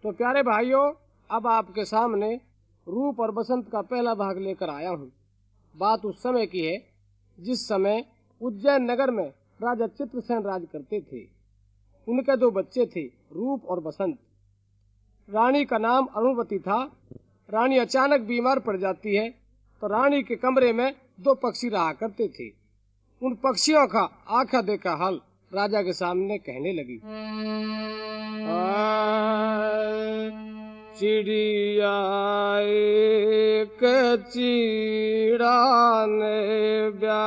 तो प्यारे भाइयों, अब आपके सामने रूप और बसंत का पहला भाग लेकर आया हूँ। बात उस समय की है जिस समय उज्जैन नगर में राजा चित्रसेन राज करते थे। उनके दो बच्चे थे, रूप और बसंत। रानी का नाम अरुणवती था। रानी अचानक बीमार पड़ जाती है तो रानी के कमरे में दो पक्षी रहा करते थे। उन पक्षियों का आंखा देखा हाल राजा के सामने कहने लगी। चिड़िया एक चिड़ा ने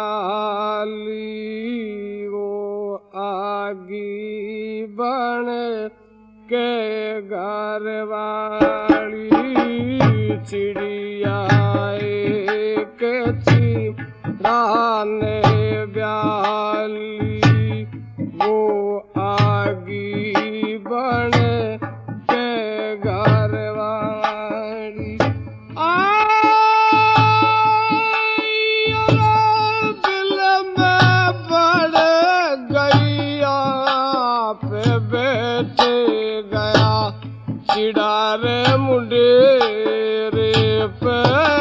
ब्याली, वो आगी बन के घर वाली। चिड़िया एक चिड़ा ने ब्याली, वो आगी बन के घर वाली। दिल में बढ़ गैया पे बैठे गया, चिड़ारे मुंडेरे पे।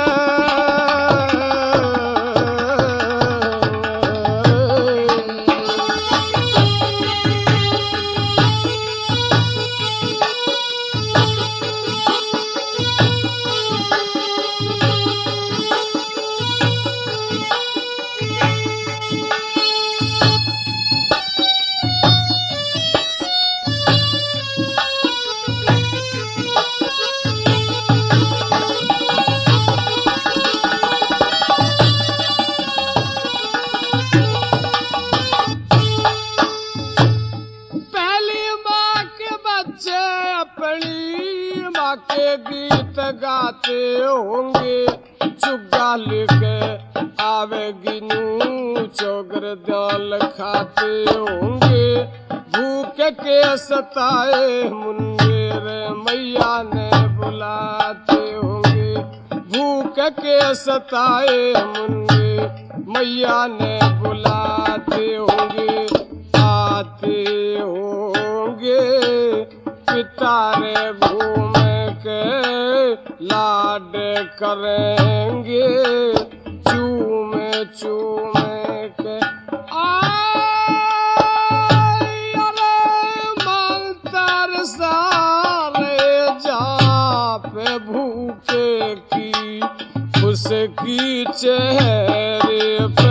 अपनी माँ के गीत गाते होंगे, चुग्गा लेके आवेगी नू, चौगर दाल खाते होंगे। भूखे के सताए मुंगेर मैया ने बुलाते होंगे। भूखे के सताए मुंगेर मैया ने बुलाते होंगे। आते होंगे पितारे घूम के लाड करेंगे, चूमे चूमे के। मंतर सारे जा पे भूखे की उसकी चेहरे पे।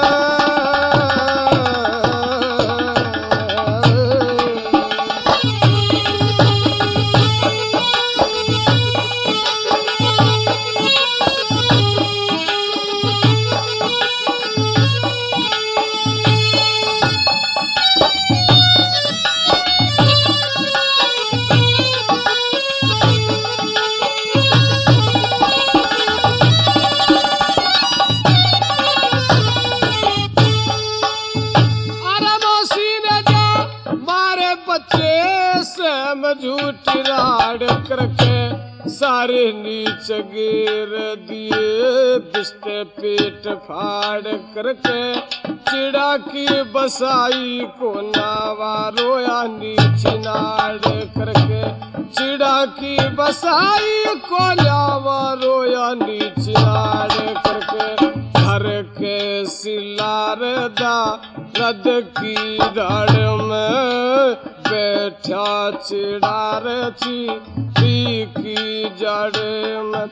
झूठी राड करके सारे नीच गिर दिए, बिस्ते पेट फाड़ करके। चिड़ा की बसाई को नावा रोया नीच नाड़ करके। चिड़ा की बसाई को नावा रोया नीच नाड़ करके। घर के सिलार दा रद की धड़ में बैठा चिड़ार चिड़ी की जड़ में।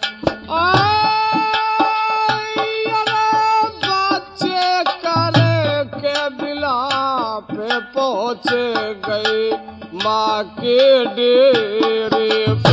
बच्चे करे के बिला पे पहुँचे गए माँ के डेरे पे।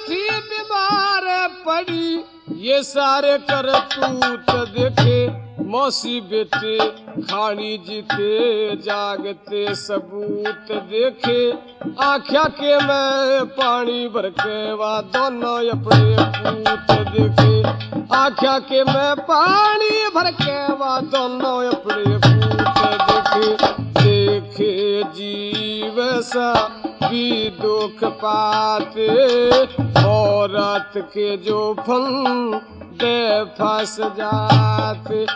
ये सारे करतूत देखे मौसी बेटे खानी जीते जागते सबूत देखे आख्या के मैं पानी भर के वा दोनों अपने पूत देखे आख्या के मैं पानी भर के वा दोनों अपने पूत देखे देखे जीव सा भी दुख पाते औरत के जो फन दे फंस जाते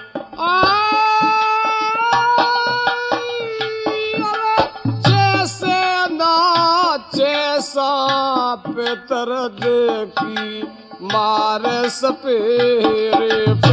जैसे नाचे सांप तर देखी मारे सपेरे पे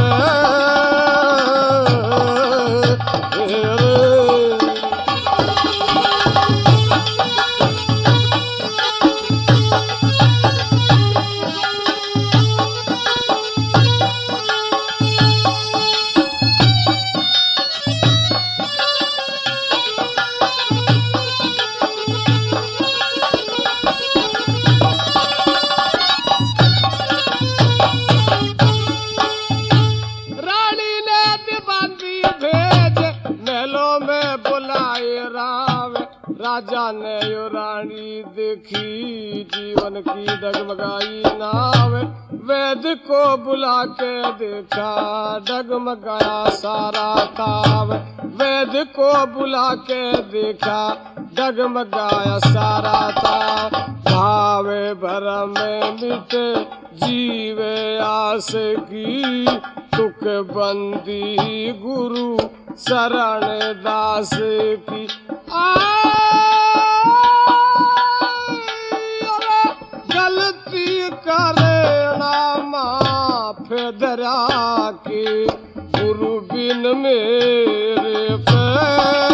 राजा ने यो रानी देखी जीवन की डगमगाई नाव वैद को बुला के देखा डगमगाया सारा ताव वैद को बुला के देखा डगमगाया सारा ताव भावे भरम मिटे जीवे आस की तुक बंदी गुरु शरण दास की गलती करे ना माफ दरा के गुरु बिन मेरे पे